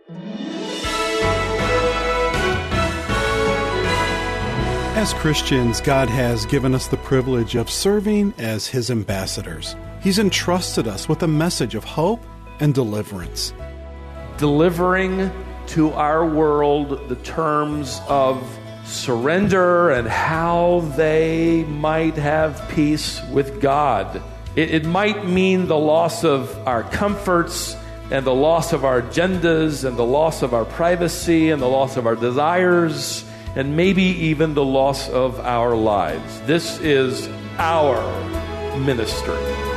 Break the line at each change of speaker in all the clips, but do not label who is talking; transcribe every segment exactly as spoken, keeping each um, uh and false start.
As Christians, God has given us the privilege of serving as His ambassadors. He's entrusted us with a message of hope and deliverance.
Delivering to our world the terms of surrender and how they might have peace with God. It, it might mean the loss of our comforts and the loss of our agendas and the loss of our privacy and the loss of our desires and maybe even the loss of our lives. This is our ministry.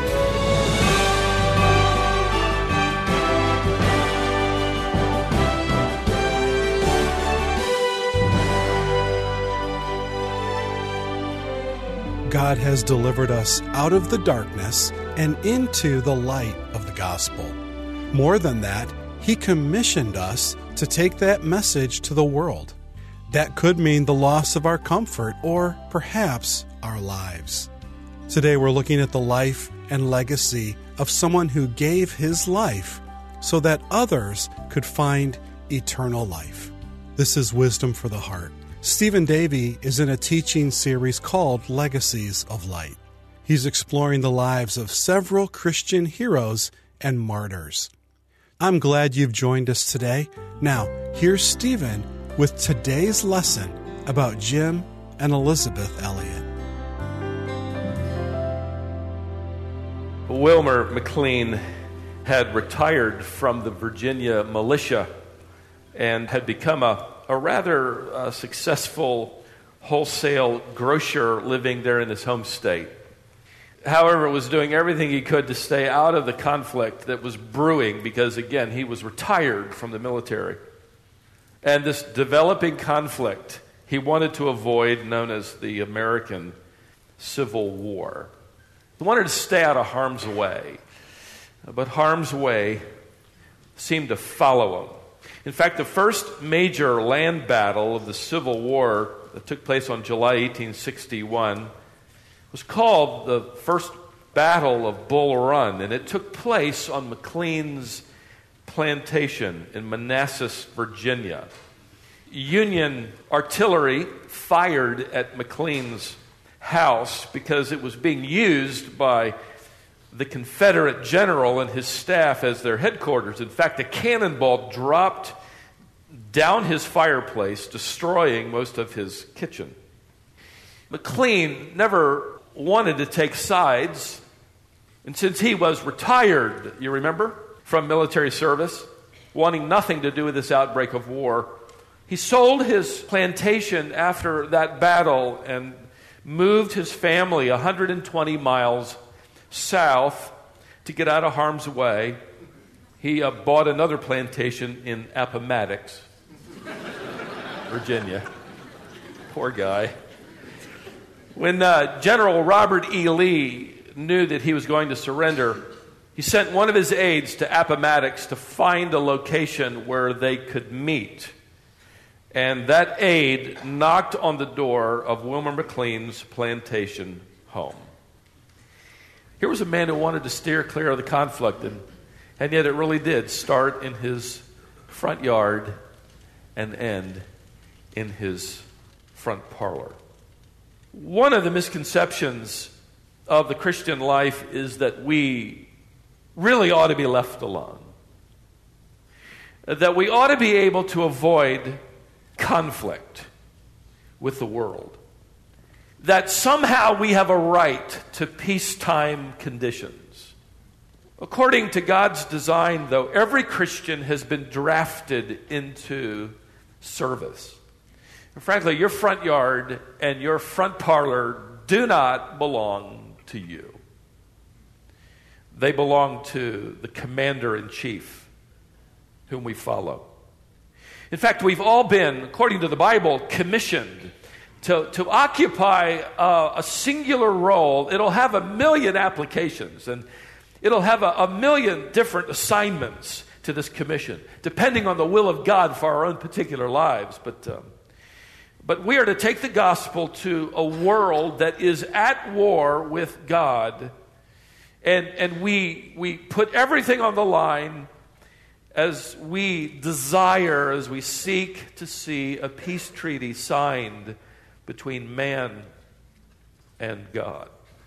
God has delivered us out of the darkness and into the light of the gospel. More than that, He commissioned us to take that message to the world. That could mean the loss of our comfort or perhaps our lives. Today we're looking at the life and legacy of someone who gave his life so that others could find eternal life. This is Wisdom for the Heart. Stephen Davey is in a teaching series called Legacies of Light. He's exploring the lives of several Christian heroes and martyrs. I'm glad you've joined us today. Now, here's Stephen with today's lesson about Jim and Elizabeth Elliot.
Wilmer McLean had retired from the Virginia militia and had become a, a rather uh, successful wholesale grocer living there in his home state. However, was doing everything he could to stay out of the conflict that was brewing because, again, he was retired from the military. And this developing conflict he wanted to avoid, known as the American Civil War. He wanted to stay out of harm's way. But harm's way seemed to follow him. In fact, the first major land battle of the Civil War that took place on July eighteen sixty-one was called the First Battle of Bull Run, and it took place on McLean's plantation in Manassas, Virginia. Union artillery fired at McLean's house because it was being used by the Confederate general and his staff as their headquarters. In fact, a cannonball dropped down his fireplace, destroying most of his kitchen. McLean never wanted to take sides, and since he was retired, you remember, from military service, wanting nothing to do with this outbreak of war, he sold his plantation after that battle and moved his family one hundred twenty miles south to get out of harm's way. He uh, bought another plantation in Appomattox, Virginia. Poor guy. When uh, General Robert E. Lee knew that he was going to surrender, he sent one of his aides to Appomattox to find a location where they could meet. And that aide knocked on the door of Wilmer McLean's plantation home. Here was a man who wanted to steer clear of the conflict, and, and yet it really did start in his front yard and end in his front parlor. One of the misconceptions of the Christian life is that we really ought to be left alone. That we ought to be able to avoid conflict with the world. That somehow we have a right to peacetime conditions. According to God's design, though, every Christian has been drafted into service. And frankly, your front yard and your front parlor do not belong to you. They belong to the commander-in-chief whom we follow. In fact, we've all been, according to the Bible, commissioned to, to occupy a, a singular role. It'll have a million applications, and it'll have a, a million different assignments to this commission, depending on the will of God for our own particular lives. But um, But we are to take the gospel to a world that is at war with God, and and we we put everything on the line, as we desire, as we seek to see a peace treaty signed between man and God.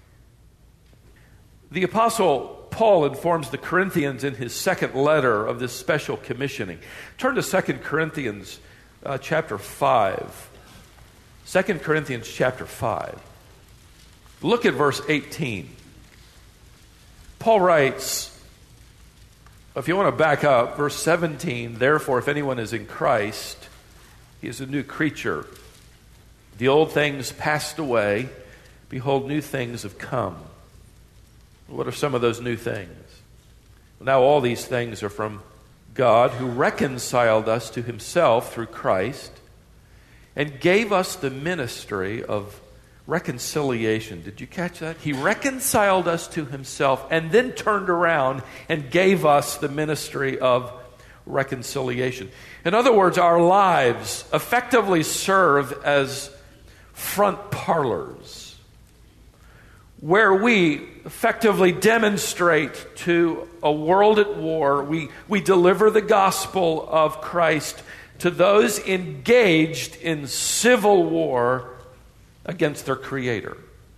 The Apostle Paul informs the Corinthians in his second letter of this special commissioning. Turn to Second Corinthians uh, chapter five. Second Corinthians chapter five. Look at verse eighteen. Paul writes, if you want to back up, verse seventeen, therefore, if anyone is in Christ, he is a new creature. The old things passed away. Behold, new things have come. What are some of those new things? Now all these things are from God, who reconciled us to himself through Christ and gave us the ministry of reconciliation. Did you catch that? He reconciled us to himself and then turned around and gave us the ministry of reconciliation. In other words, our lives effectively serve as front parlors where we effectively demonstrate to a world at war, we, we deliver the gospel of Christ to those engaged in civil war against their Creator.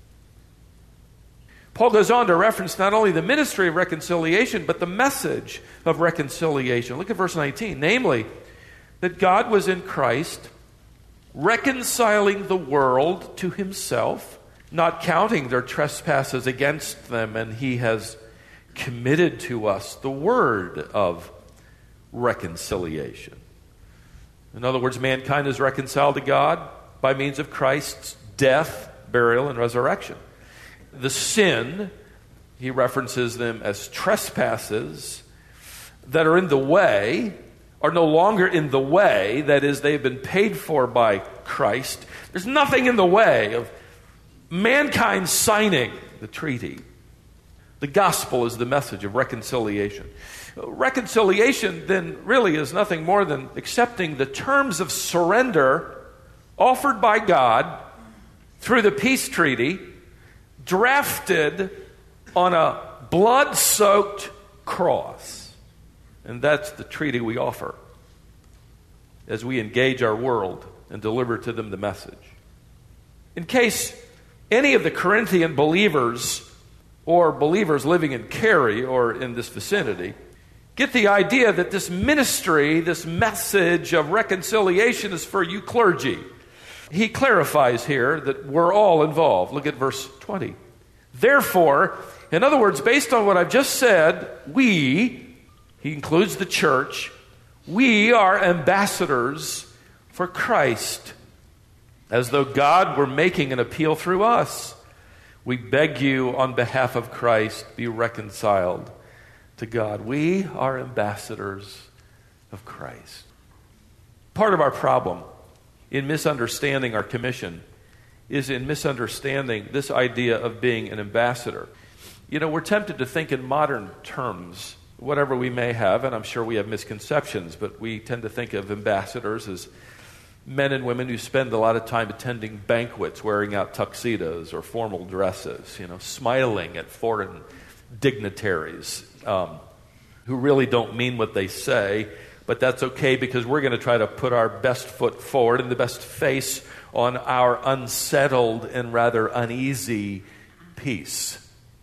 Paul goes on to reference not only the ministry of reconciliation, but the message of reconciliation. Look at verse nineteen. Namely, that God was in Christ, reconciling the world to himself, not counting their trespasses against them, and he has committed to us the word of reconciliation. In other words, mankind is reconciled to God by means of Christ's death, burial, and resurrection. The sin, he references them as trespasses that are in the way, are no longer in the way. That is, they've been paid for by Christ. There's nothing in the way of mankind signing the treaty. The gospel is the message of reconciliation. Reconciliation then really is nothing more than accepting the terms of surrender offered by God through the peace treaty, drafted on a blood-soaked cross. And that's the treaty we offer as we engage our world and deliver to them the message. In case any of the Corinthian believers or believers living in Cary or in this vicinity get the idea that this ministry, this message of reconciliation is for you clergy, he clarifies here that we're all involved. Look at verse twenty. Therefore, in other words, based on what I've just said, we, he includes the church, we are ambassadors for Christ, as though God were making an appeal through us. We beg you on behalf of Christ, be reconciled to God. We are ambassadors of Christ. Part of our problem in misunderstanding our commission is in misunderstanding this idea of being an ambassador. You know, we're tempted to think in modern terms, whatever we may have, and I'm sure we have misconceptions, but we tend to think of ambassadors as men and women who spend a lot of time attending banquets, wearing out tuxedos or formal dresses, you know, smiling at foreign dignitaries um, who really don't mean what they say, but that's okay because we're going to try to put our best foot forward and the best face on our unsettled and rather uneasy peace.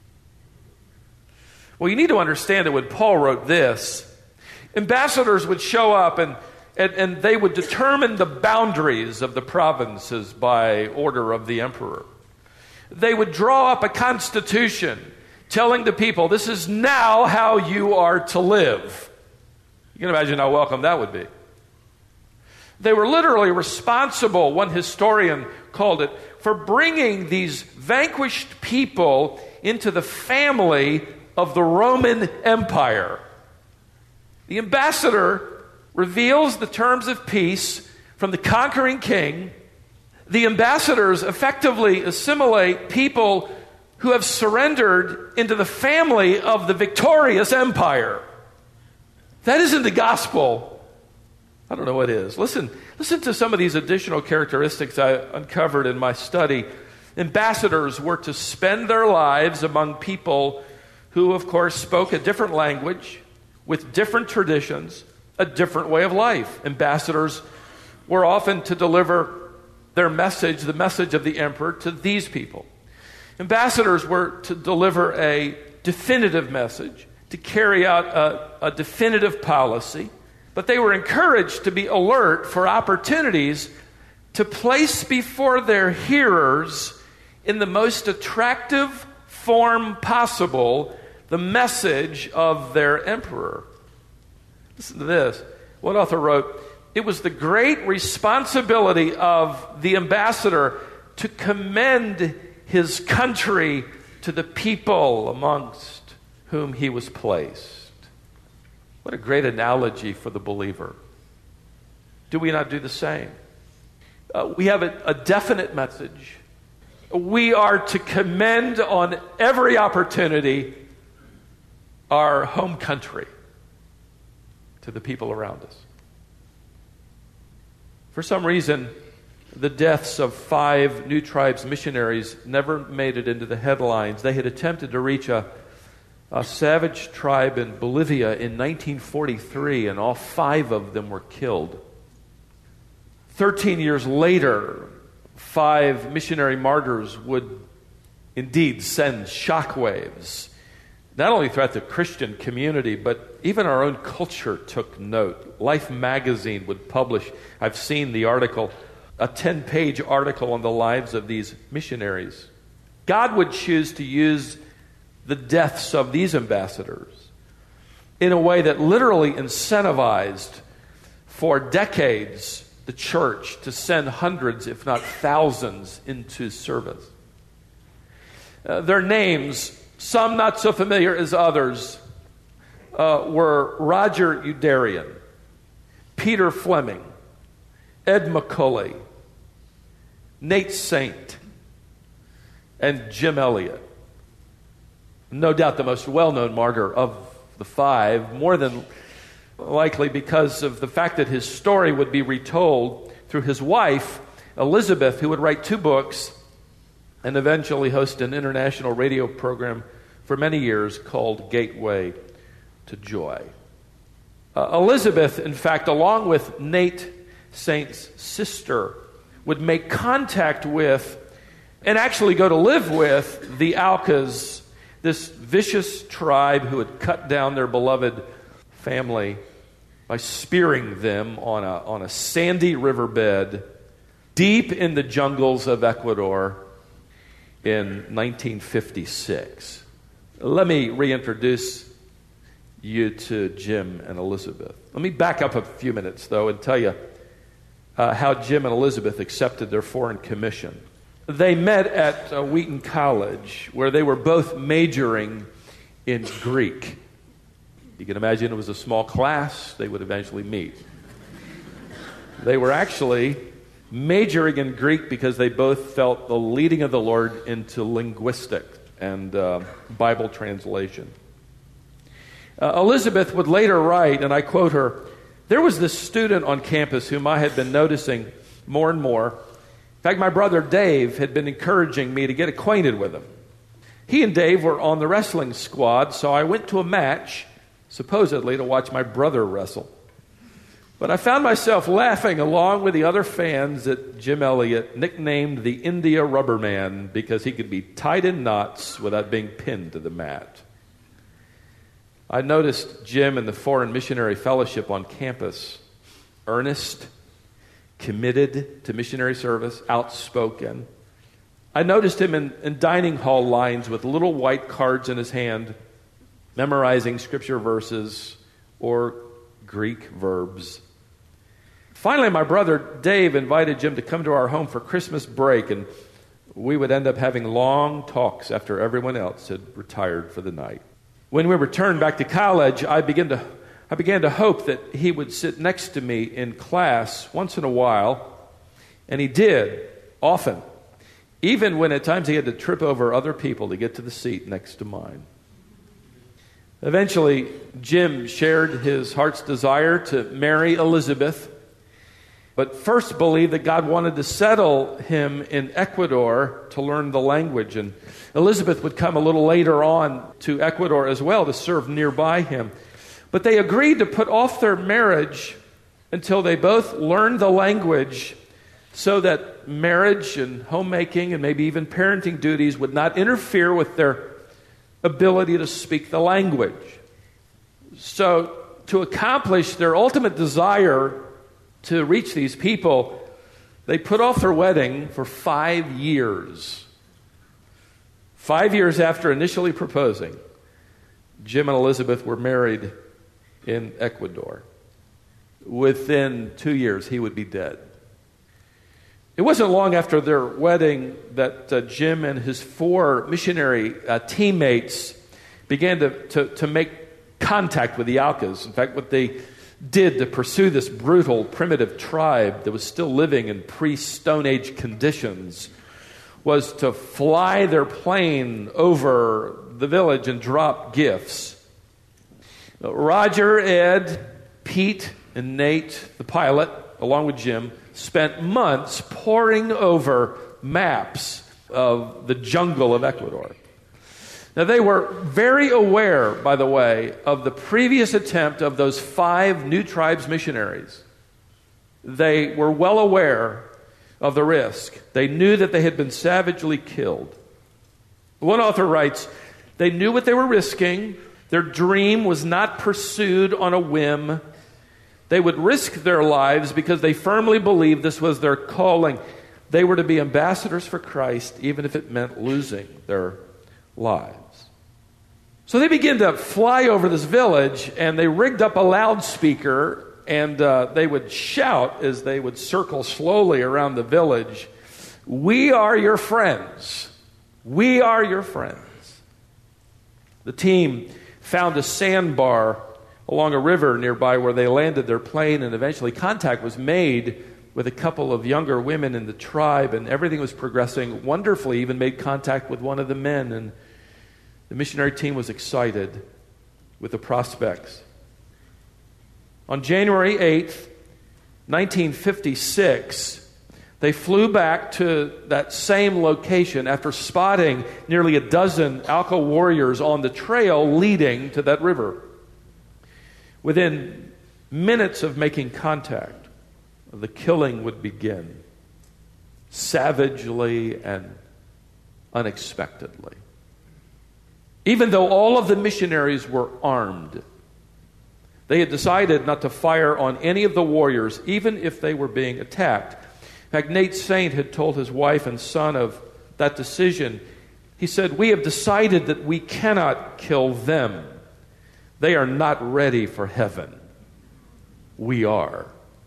Well, you need to understand that when Paul wrote this, ambassadors would show up and And, and they would determine the boundaries of the provinces by order of the emperor. They would draw up a constitution telling the people, this is now how you are to live. You can imagine how welcome that would be. They were literally responsible, one historian called it, for bringing these vanquished people into the family of the Roman Empire. The ambassador reveals the terms of peace from the conquering king. The ambassadors effectively assimilate people who have surrendered into the family of the victorious empire. That isn't the gospel. I don't know what is. Listen, listen to some of these additional characteristics I uncovered in my study. Ambassadors were to spend their lives among people who, of course, spoke a different language, with different traditions, a different way of life. Ambassadors were often to deliver their message, the message of the emperor, to these people. Ambassadors were to deliver a definitive message, to carry out a, a definitive policy, but they were encouraged to be alert for opportunities to place before their hearers in the most attractive form possible the message of their emperor. Listen to this. One author wrote, "It was the great responsibility of the ambassador to commend his country to the people amongst whom he was placed." What a great analogy for the believer. Do we not do the same? Uh, we have a, a definite message. We are to commend on every opportunity our home country to the people around us. For some reason, the deaths of five New Tribes missionaries never made it into the headlines. They had attempted to reach a, a savage tribe in Bolivia in nineteen forty-three, and all five of them were killed. Thirteen years later, five missionary martyrs would indeed send shockwaves, not only throughout the Christian community, but even our own culture took note. Life magazine would publish, I've seen the article, a ten-page article on the lives of these missionaries. God would choose to use the deaths of these ambassadors in a way that literally incentivized for decades the church to send hundreds, if not thousands, into service. Uh, their names, some not so familiar as others, uh, were Roger Youderian, Peter Fleming, Ed McCulley, Nate Saint, and Jim Elliot. No doubt the most well-known martyr of the five, more than likely because of the fact that his story would be retold through his wife, Elizabeth, who would write two books and eventually host an international radio program for many years called Gateway to Joy. Uh, Elizabeth, in fact, along with Nate Saint's sister, would make contact with and actually go to live with the Aucas, this vicious tribe who had cut down their beloved family by spearing them on a, on a sandy riverbed deep in the jungles of Ecuador in nineteen fifty-six. Let me reintroduce you to Jim and Elizabeth. Let me back up a few minutes, though, and tell you uh, how Jim and Elizabeth accepted their foreign commission. They met at uh, Wheaton College, where they were both majoring in Greek. You can imagine it was a small class. They would eventually meet. They were actually majoring in Greek because they both felt the leading of the Lord into linguistics and uh, Bible translation. Uh, Elizabeth would later write, and I quote her, "There was this student on campus whom I had been noticing more and more. In fact, my brother Dave had been encouraging me to get acquainted with him. He and Dave were on the wrestling squad, so I went to a match, supposedly to watch my brother wrestle. But I found myself laughing along with the other fans at Jim Elliot, nicknamed the India Rubber Man, because he could be tied in knots without being pinned to the mat. I noticed Jim in the Foreign Missionary Fellowship on campus, earnest, committed to missionary service, outspoken. I noticed him in, in dining hall lines with little white cards in his hand, memorizing scripture verses or Greek verbs. Finally, my brother Dave invited Jim to come to our home for Christmas break, and we would end up having long talks after everyone else had retired for the night. When we returned back to college, I began to I began to hope that he would sit next to me in class once in a while, and he did, often, even when at times he had to trip over other people to get to the seat next to mine. Eventually, Jim shared his heart's desire to marry Elizabeth, but first believed that God wanted to settle him in Ecuador to learn the language. And Elizabeth would come a little later on to Ecuador as well to serve nearby him. But they agreed to put off their marriage until they both learned the language, so that marriage and homemaking and maybe even parenting duties would not interfere with their ability to speak the language. So, to accomplish their ultimate desire to reach these people, they put off their wedding for five years. Five years after initially proposing, Jim and Elizabeth were married in Ecuador. Within two years, he would be dead. It wasn't long after their wedding that uh, Jim and his four missionary uh, teammates began to, to, to make contact with the Aucas. In fact, what they did to pursue this brutal, primitive tribe that was still living in pre-Stone Age conditions was to fly their plane over the village and drop gifts. Roger, Ed, Pete, and Nate, the pilot, along with Jim, spent months poring over maps of the jungle of Ecuador. Now, they were very aware, by the way, of the previous attempt of those five New Tribes missionaries. They were well aware of the risk. They knew that they had been savagely killed. One author writes, they knew what they were risking. Their dream was not pursued on a whim. They would risk their lives because they firmly believed this was their calling. They were to be ambassadors for Christ, even if it meant losing their lives. So they began to fly over this village, and they rigged up a loudspeaker, and uh, they would shout as they would circle slowly around the village, "We are your friends. We are your friends." The team found a sandbar along a river nearby where they landed their plane, and eventually contact was made with a couple of younger women in the tribe, and everything was progressing wonderfully. Even made contact with one of the men, and the missionary team was excited with the prospects. On January eighth, nineteen fifty-six, they flew back to that same location after spotting nearly a dozen Auca warriors on the trail leading to that river. Within minutes of making contact, the killing would begin, savagely and unexpectedly. Even though all of the missionaries were armed, they had decided not to fire on any of the warriors, even if they were being attacked. In fact, Nate Saint had told his wife and son of that decision. He said, "We have decided that we cannot kill them. They are not ready for heaven. We are."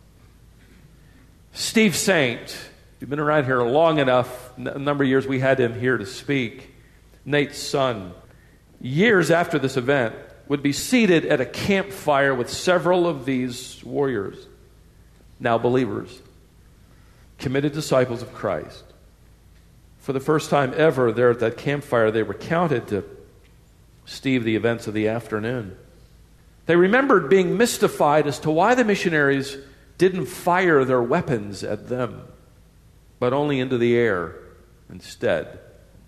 Steve Saint, you've been around here long enough, a number of years we had him here to speak. Nate's son, years after this event, would be seated at a campfire with several of these warriors, now believers, committed disciples of Christ. For the first time ever there at that campfire, they recounted to Steve the events of the afternoon. They remembered being mystified as to why the missionaries didn't fire their weapons at them, but only into the air instead.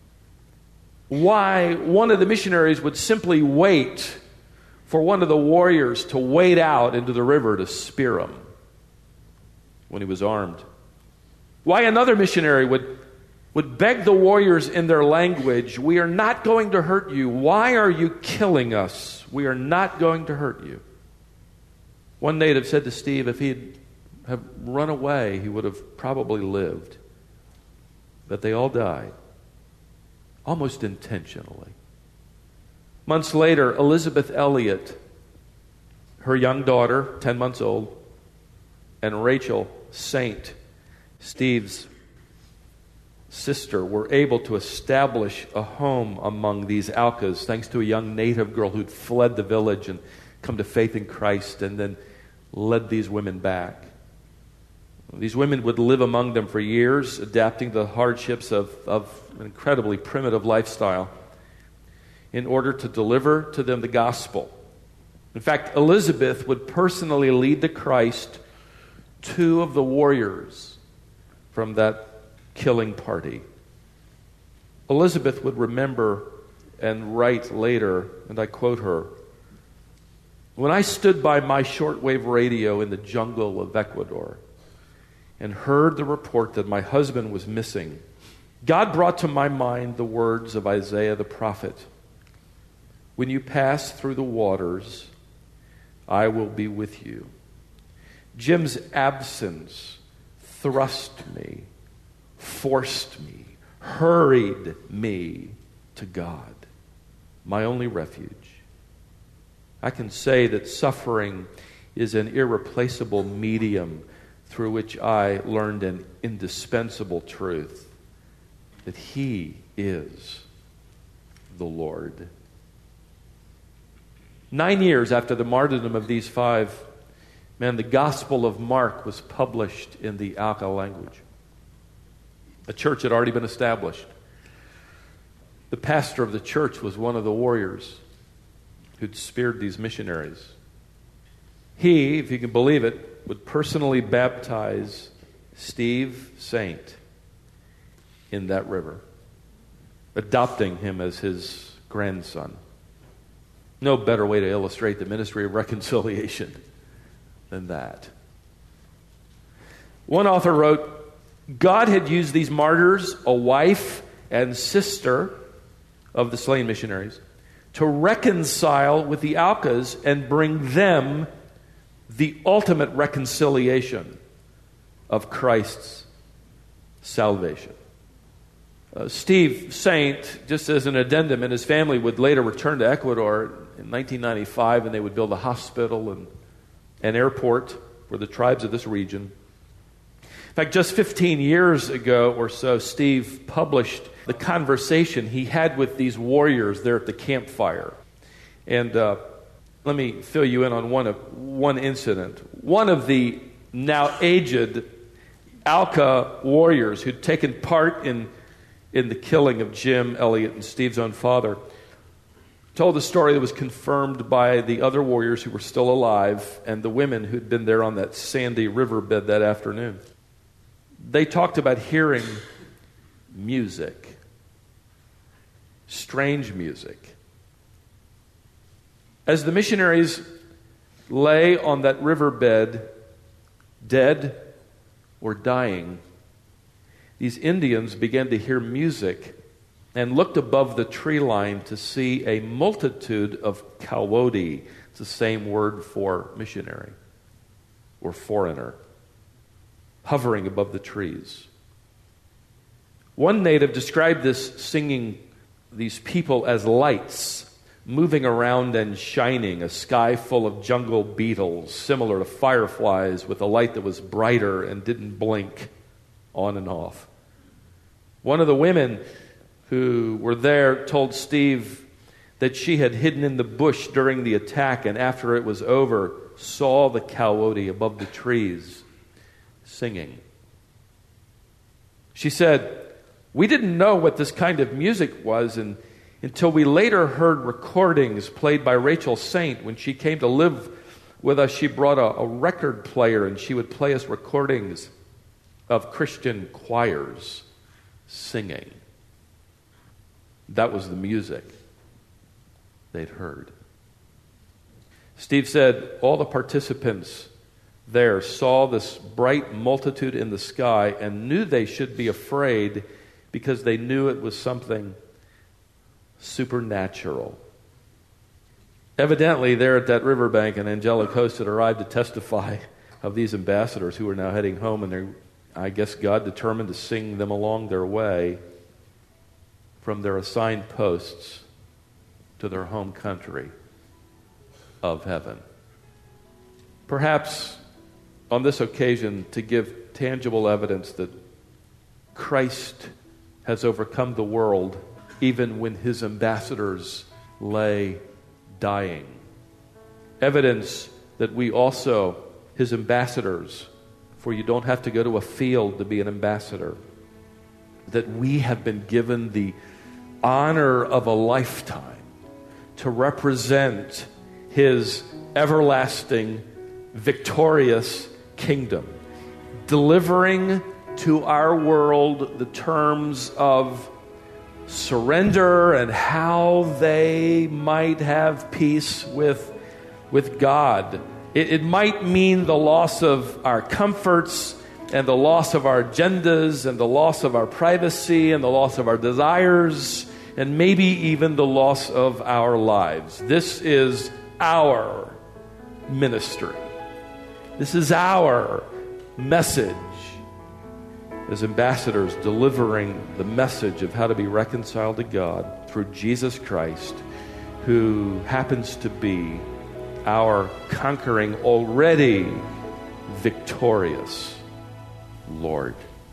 Why one of the missionaries would simply wait for one of the warriors to wade out into the river to spear him when he was armed. Why another missionary would, would beg the warriors in their language, "We are not going to hurt you. Why are you killing us? We are not going to hurt you." One native said to Steve if he'd have run away, he would have probably lived. But they all died, almost intentionally. Months later, Elizabeth Elliot, her young daughter, ten months old, and Rachel Saint, Steve's sister, were able to establish a home among these Aucas thanks to a young native girl who'd fled the village and come to faith in Christ and then led these women back. These women would live among them for years, adapting to the hardships of, of an incredibly primitive lifestyle in order to deliver to them the gospel. In fact, Elizabeth would personally lead to Christ two of the warriors from that killing party. Elizabeth would remember and write later, and I quote her, When I stood by my shortwave radio in the jungle of Ecuador and heard the report that my husband was missing, God brought to my mind the words of Isaiah the prophet. When you pass through the waters, I will be with you. Jim's absence thrust me, forced me, hurried me to God, my only refuge. I can say that suffering is an irreplaceable medium through which I learned an indispensable truth, that He is the Lord. Nine years after the martyrdom of these five men, the Gospel of Mark was published in the Auca language. A church had already been established. The pastor of the church was one of the warriors who'd speared these missionaries. He, if you can believe it, would personally baptize Steve Saint in that river, adopting him as his grandson. No better way to illustrate the ministry of reconciliation than that. One author wrote, God had used these martyrs, a wife and sister of the slain missionaries, to reconcile with the Aucas and bring them the ultimate reconciliation of Christ's salvation. Uh, Steve Saint, just as an addendum, and his family would later return to Ecuador in nineteen ninety-five, and they would build a hospital and an airport for the tribes of this region. In fact, just fifteen years ago or so, Steve published the conversation he had with these warriors there at the campfire. And uh, let me fill you in on one of one incident. One of the now aged Auca warriors who'd taken part in, in the killing of Jim Elliott and Steve's own father told a story that was confirmed by the other warriors who were still alive and the women who'd been there on that sandy riverbed that afternoon. They talked about hearing music. Strange music. As the missionaries lay on that riverbed, dead or dying, these Indians began to hear music and looked above the tree line to see a multitude of coyote. It's the same word for missionary or foreigner, hovering above the trees. One native described this singing these people as lights moving around and shining, a sky full of jungle beetles, similar to fireflies, with a light that was brighter and didn't blink on and off. One of the women who were there told Steve that she had hidden in the bush during the attack, and after it was over, saw the coyote above the trees singing. She said, "We didn't know what this kind of music was and, until we later heard recordings played by Rachel Saint. When she came to live with us, she brought a, a record player and she would play us recordings of Christian choirs singing." That was the music they'd heard. Steve said all the participants there saw this bright multitude in the sky and knew they should be afraid because they knew it was something supernatural. Evidently, there at that riverbank, an angelic host had arrived to testify of these ambassadors who were now heading home, and I guess God determined to sing them along their way from their assigned posts to their home country of heaven. Perhaps on this occasion to give tangible evidence that Christ has overcome the world even when his ambassadors lay dying. Evidence that we also, his ambassadors, for you don't have to go to a field to be an ambassador, that we have been given the honor of a lifetime to represent his everlasting, victorious kingdom, delivering to our world the terms of surrender and how they might have peace with with God. It, it might mean the loss of our comforts and the loss of our agendas and the loss of our privacy and the loss of our desires and maybe even the loss of our lives. This is our ministry. This is our message as ambassadors delivering the message of how to be reconciled to God through Jesus Christ, who happens to be our conquering, already victorious Lord.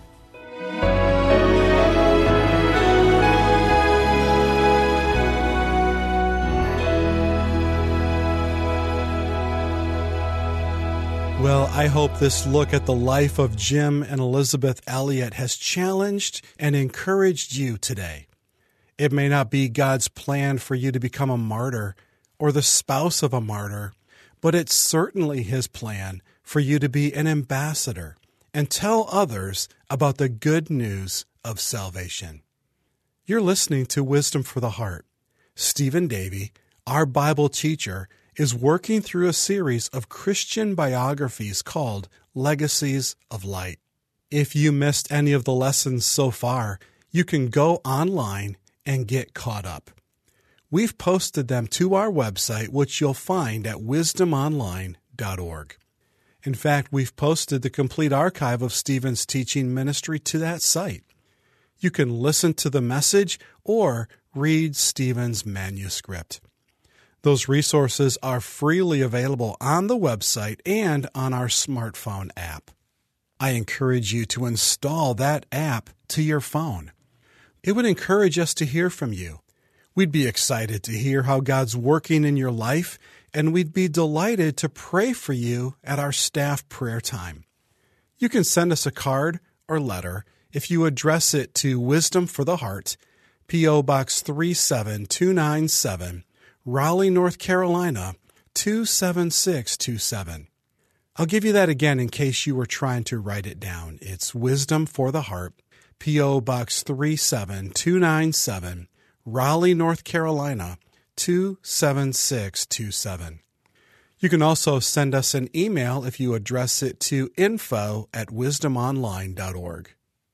Well, I hope this look at the life of Jim and Elizabeth Elliot has challenged and encouraged you today. It may not be God's plan for you to become a martyr or the spouse of a martyr, but it's certainly His plan for you to be an ambassador and tell others about the good news of salvation. You're listening to Wisdom for the Heart. Stephen Davey, our Bible teacher, is working through a series of Christian biographies called Legacies of Light. If you missed any of the lessons so far, you can go online and get caught up. We've posted them to our website, which you'll find at wisdom online dot org. In fact, we've posted the complete archive of Stephen's teaching ministry to that site. You can listen to the message or read Stephen's manuscript. Those resources are freely available on the website and on our smartphone app. I encourage you to install that app to your phone. It would encourage us to hear from you. We'd be excited to hear how God's working in your life, and we'd be delighted to pray for you at our staff prayer time. You can send us a card or letter if you address it to Wisdom for the Heart, P O. Box three seven two nine seven, Raleigh, North Carolina, two seven six two seven. I'll give you that again in case you were trying to write it down. It's Wisdom for the Heart, P O. Box three seven two nine seven, Raleigh, North Carolina, two seven six two seven. You can also send us an email if you address it to info at wisdom online dot org.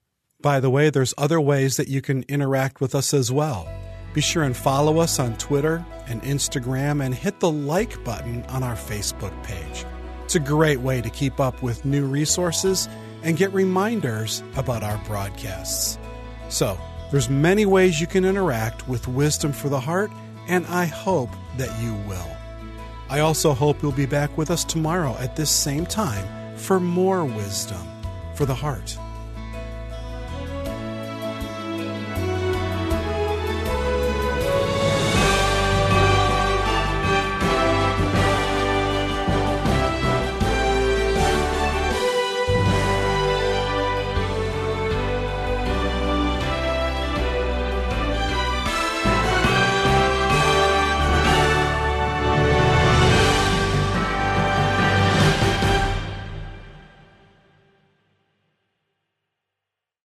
By the way, there's other ways that you can interact with us as well. Be sure and follow us on Twitter and Instagram and hit the like button on our Facebook page. It's a great way to keep up with new resources and get reminders about our broadcasts. So, there's many ways you can interact with Wisdom for the Heart, and I hope that you will. I also hope you'll be back with us tomorrow at this same time for more Wisdom for the Heart.